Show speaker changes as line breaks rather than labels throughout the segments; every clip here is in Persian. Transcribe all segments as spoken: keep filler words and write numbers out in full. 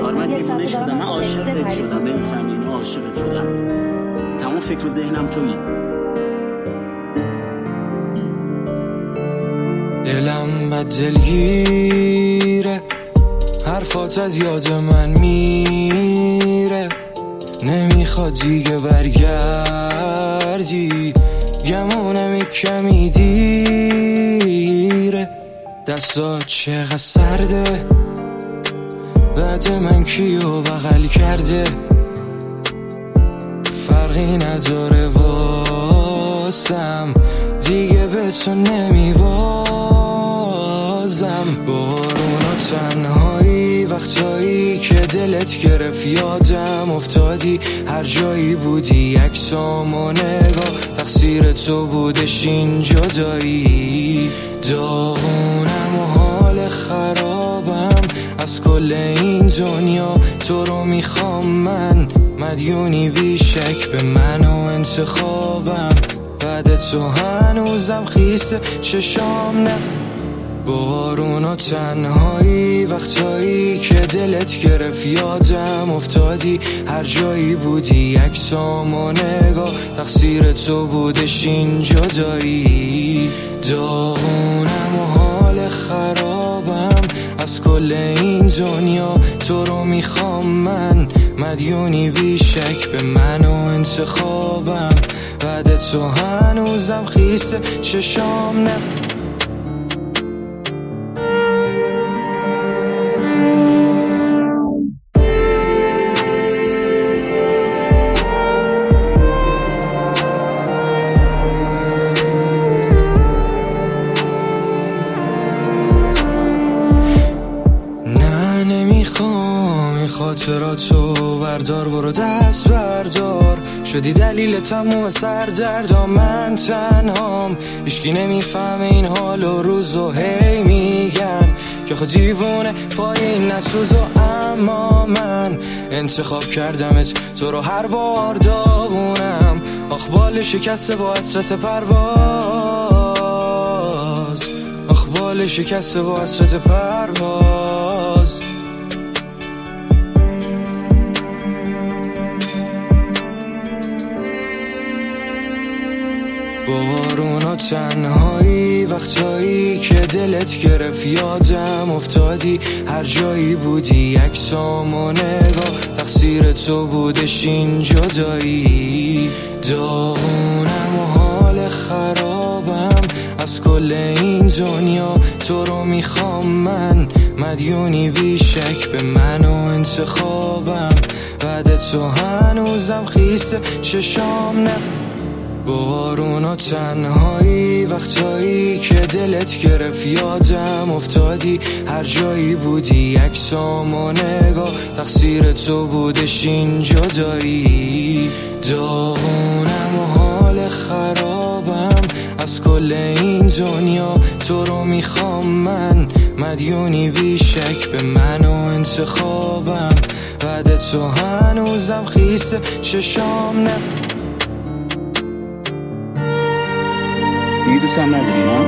کار من دیوونه شدم، من عاشقت شدم، نمی‌فهمی اینو، عاشقت شدم، تمام فکر و ذهنم تویی.
دلم بد دلگیره، حرفات از یاد من میره، نمیخواد دیگه برگردی، گمونم یک کمی دیره. دستات چقدر سرده، بعد من کیو بغل کرده، فرقی نداره واسم، دیگه به تو نمیبازم. بارون و تنهایی، وقتایی که دلت گرفت یادم افتادی، هر جایی بودی عکسام و نگاه، تقصیر تو بودش این جدایی. داغونم و حال خرابم از کل این دنیا، تو رو میخوام من، مدیونی بیشک به من و انتخابم، بعد تو هنوزم خیسه چشام نه. بارون و تنهایی، وقتایی که دلت گرفت یادم افتادی، هر جایی بودی عکسام و نگاه، تقصیر تو بودش این جدایی. داغونم و حال خرابم از کل این دنیا، تو رو میخوام من، مدیونی بیشک به من و انتخابم، بعد تو هنوزم خیسه چشام نه. خاطراتو بردار، برو دست بردار، شدی دلیل تموم سردردا، من تنهام، هیچکی نمیفهمه این حال و روزو، هی میگن که خود دیوونه پایین نسوزو، اما من انتخاب کردمت، تو رو هر بار داغونم، آخ بال شکسته با حسرت پرواز، آخ بال شکسته با حسرت پرواز. بارون و تنهایی، وقتایی که دلت گرفت یادم افتادی، هر جایی بودی عکسام و نگاه، تقصیر تو بودش این جدایی. داغونم و حال خرابم از کل این دنیا، تو رو میخوام من، مدیونی بیشک به من و انتخابم، بعد تو هنوزم خیسه چشام نه. بارون و تنهایی، وقتایی که دلت گرفت یادم افتادی، هر جایی بودی عکسام و نگاه، تقصیر تو بودش این جدایی. داغونم و حال خرابم از کل این دنیا، تو رو میخوام من، مدیونی بیشک به من و انتخابم، بعد تو هنوزم خیسه چشام نه.
دیگه دوستم نداری نه؟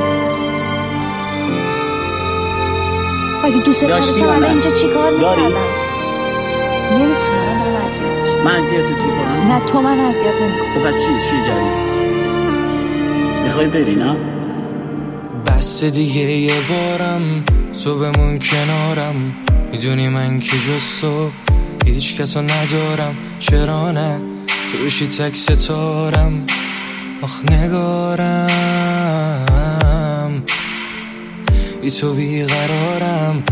اگه دوست داشتم الان اینجا چی کار میکردم؟ نمیتونم، من دارم اذیت میشم.
من اذیتت میکنم؟
نه تو من اذیت نمیکنم.
خب پس چی؟ چی جایی؟ میخوای بری نه؟
بس دیگه یه بارم تو بمون کنارم، میدونی من که جز تو هیچ کسو ندارم، چرا نه تو بشی تک ستارم، آخ نگارم، بی تو بیقرارم،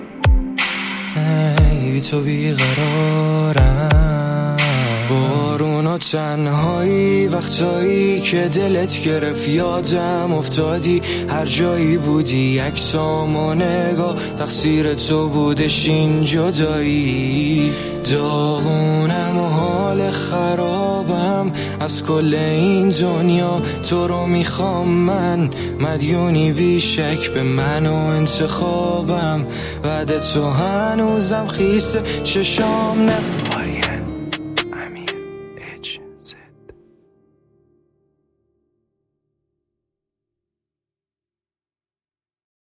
بی تو بیقرارم. بارون و تنهایی، وقتایی که دلت گرفت یادم افتادی، هر جایی بودی عکسام و نگاه، تقصیر تو بودش این جدایی. داغونم و حال خرابم از کل این دنیا، تو رو میخوام من، مدیونی بیشک به من و انتخابم، بعد تو هنوزم خیسه چشام نه.